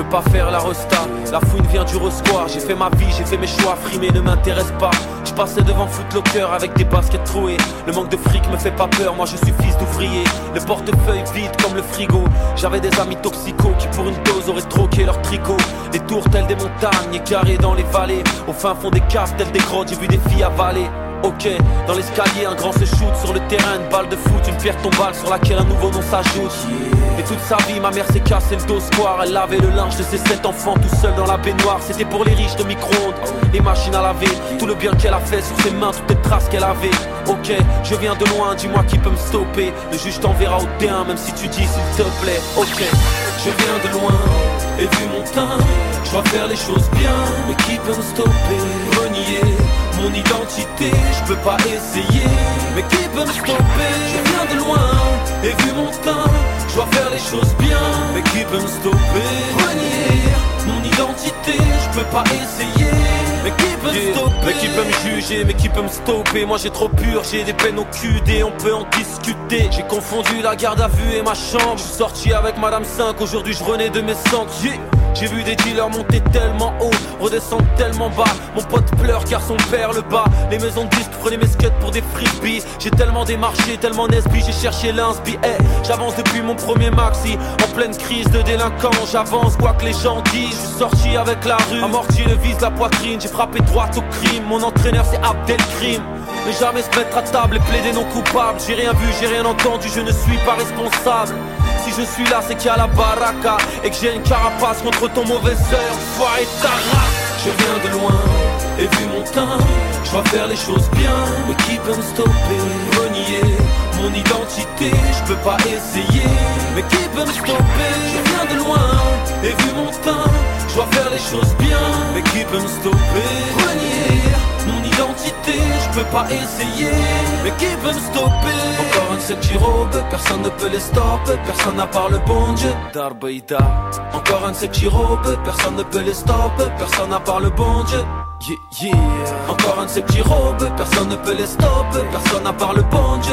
pas faire la resta. La fouine vient du Rosquois. J'ai fait ma vie, j'ai fait mes choix. Frimer ne m'intéresse pas. Je passais devant Footlocker avec des baskets trouées. Le manque de fric me fait pas peur, moi je suis fils d'ouvrier. Le portefeuille vide comme le frigo. J'avais des amis toxicos qui pour une dose auraient troqué leur tricot. Des tours telles des montagnes égarées dans les vallées. Au fin fond des caves telles des grottes, j'ai vu des filles avaler. Ok, dans l'escalier, un grand se shoot sur le terrain, une balle de foot, une pierre tombale sur laquelle un nouveau nom s'ajoute. Et toute sa vie, ma mère s'est cassé le dos square. Elle lavait le linge de ses 7 enfants tout seul dans la baignoire. C'était pour les riches de micro-ondes, les machines à laver. Tout le bien qu'elle a fait sur ses mains, toutes les traces qu'elle avait. Ok, je viens de loin, dis-moi qui peut me stopper. Le juge t'enverra au T1, même si tu dis s'il te plaît. Ok, je viens de loin, et vu mon teint, je dois faire les choses bien. Mais qui peut me stopper? Renier mon identité, je peux pas essayer. Mais qui peut me stopper? Je viens de loin, et vu mon teint, je dois faire les choses bien. Mais qui peut me stopper? Renier mon identité, je peux pas essayer. Mais qui peut me stopper? Mais qui peut me juger? Mais qui peut me stopper? Moi j'ai trop pur, j'ai des peines au QD, on peut en discuter. J'ai confondu la garde à vue et ma chambre. Je suis sorti avec Madame 5, aujourd'hui je renais de mes cendres. J'ai vu des dealers monter tellement haut, redescendre tellement bas. Mon pote pleure car son père le bat. Les maisons de disques prenaient mes skates pour des freebies. J'ai tellement démarché, tellement nesbi, j'ai cherché l'inspi. J'avance depuis mon premier maxi, en pleine crise de délinquance. J'avance quoi que les gens disent. Je suis sorti avec la rue, amorti le vise la poitrine. J'ai frappé droite au crime, mon entraîneur c'est Abdelkrim. Mais jamais se mettre à table et plaider non coupable. J'ai rien vu, j'ai rien entendu, je ne suis pas responsable. Si je suis là c'est qu'il y a la baraka et que j'ai une carapace contre ton mauvais heure. Soirée ta race. Je viens de loin et vu mon teint, je dois faire les choses bien. Mais qui peut me stopper? Renier mon identité, je peux pas essayer. Mais qui peut me stopper? Je viens de loin et vu mon teint, je dois faire les choses bien. Mais qui peut me stopper? Renier mon identité, je peux pas essayer. Mais qui peut me stopper? Encore un seul qui robe, personne ne peut les stopper. Personne à part le bon Dieu Darbaïda. Encore un seul qui robe, personne ne peut les stopper. Personne à part le bon Dieu. Yeah, yeah. Encore un de ces petits robes, personne ne peut les stopper. Personne à part le bon Dieu.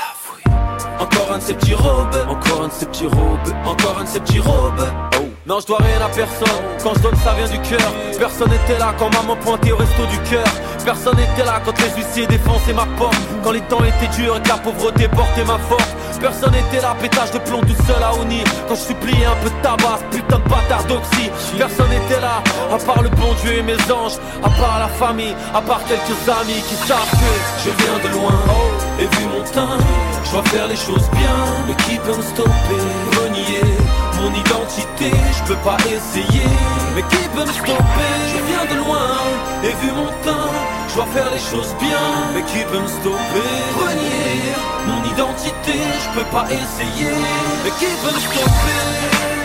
Encore un de ces petits robes, encore un de ces petits robes, encore un de ces petits robes. Oh. Non, je dois rien à personne, quand je donne ça vient du cœur. Personne n'était là quand maman pointait au resto du cœur. Personne n'était là quand les huissiers défonçaient ma porte. Quand les temps étaient durs et que la pauvreté portait ma force. Personne n'était là, pétage de plomb tout seul à Oni. Quand je suppliais un peu de tabac, putain de bâtard d'oxy. Personne n'était là, à part le bon Dieu et mes anges. À part la famille, à part quelques amis qui savent que je viens de loin. Et vu mon teint, je dois faire les choses bien. Mais qui peut me stopper? Renier mon identité, je peux pas essayer. Mais qui peut me stopper? Je viens de loin et vu mon teint, je dois faire les choses bien. Mais qui peut me stopper? Renier mon identité, je peux pas essayer. Mais qui peut me stopper?